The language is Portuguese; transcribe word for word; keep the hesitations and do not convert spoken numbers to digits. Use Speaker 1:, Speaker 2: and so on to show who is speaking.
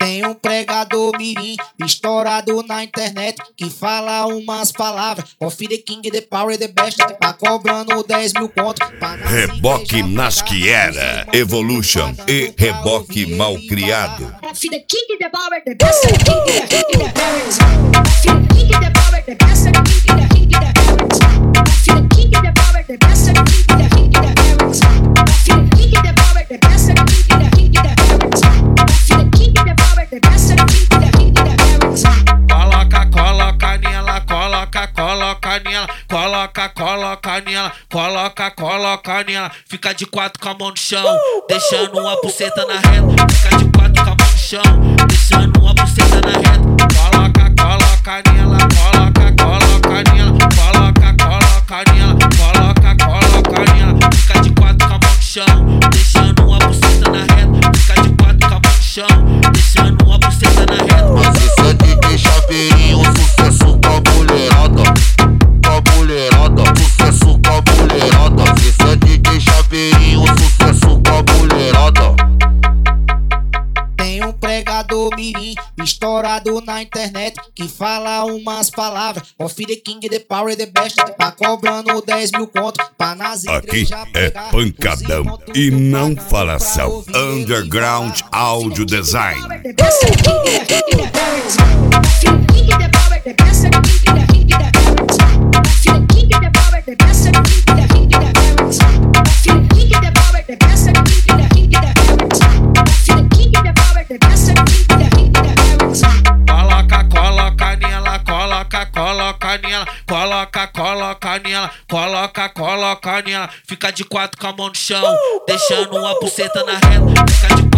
Speaker 1: Tem um pregador mirim estourado na internet que fala umas palavras. Coffee the king, the power, the best. Tá cobrando dez mil conto.
Speaker 2: Reboque Nasciera, Evolution e Reboque Malcriado.
Speaker 3: Coffee the king, the power, the best. The king, the king, the parents. Coffee the king, the power, the best. The king, the king, the parents. Coffee the king, the power, the best. The king, the king, the parents. Coffee the king, the power, the best. The king, the king, the parents. Coffee the king, the power, the best. The king, the king, the parents.
Speaker 4: Coloca, coloca nela, coloca, coloca nela, coloca, coloca nela, coloca, coloca nela. Fica de quatro com a mão no chão, deixando uma buceta na reta. Fica de quatro com a mão no chão, deixando uma buceta na reta. Coloca, coloca nela, coloca, coloca nela, coloca, coloca nela, coloca, coloca nela. Fica de quatro com a mão no chão, deixando uma buceta na reta. Fica de quatro com a mão no chão, deixando uma buceta na reta.
Speaker 5: Mas esse é D J Chaveirinho, sucesso com a mulherada, com a mulherada, sucesso com a mulherada. Esse é D J Chaveirinho, sucesso com a mulherada.
Speaker 1: Tem um pregador mirim estourado na internet que fala umas palavras. Coffee the king, the power, the best. Tá cobrando dez mil conto pra nas
Speaker 2: Aqui
Speaker 1: igrejas
Speaker 2: é
Speaker 1: pegar
Speaker 2: pancadão
Speaker 1: os irmãos
Speaker 2: e
Speaker 1: tudo
Speaker 2: não
Speaker 1: pra
Speaker 2: falação.
Speaker 1: ouvir
Speaker 2: Underground
Speaker 1: ele.
Speaker 2: Audio Design.
Speaker 3: The best. The king, the king, the parents. Coffee the king, the power, the best. The king, the king, the parents. Coffee the king, the power, the best. The king, the king, the parents. Coffee the king, the power, the best. The king, the king, the parents. Coffee the king, the power, the best. The king, the king, the parents.
Speaker 4: Coloca, coloca nela, coloca, coloca nela, coloca, coloca nela, coloca, coloca nela. Fica de quatro com a mão no chão, deixando uma buceta na reta. Fica de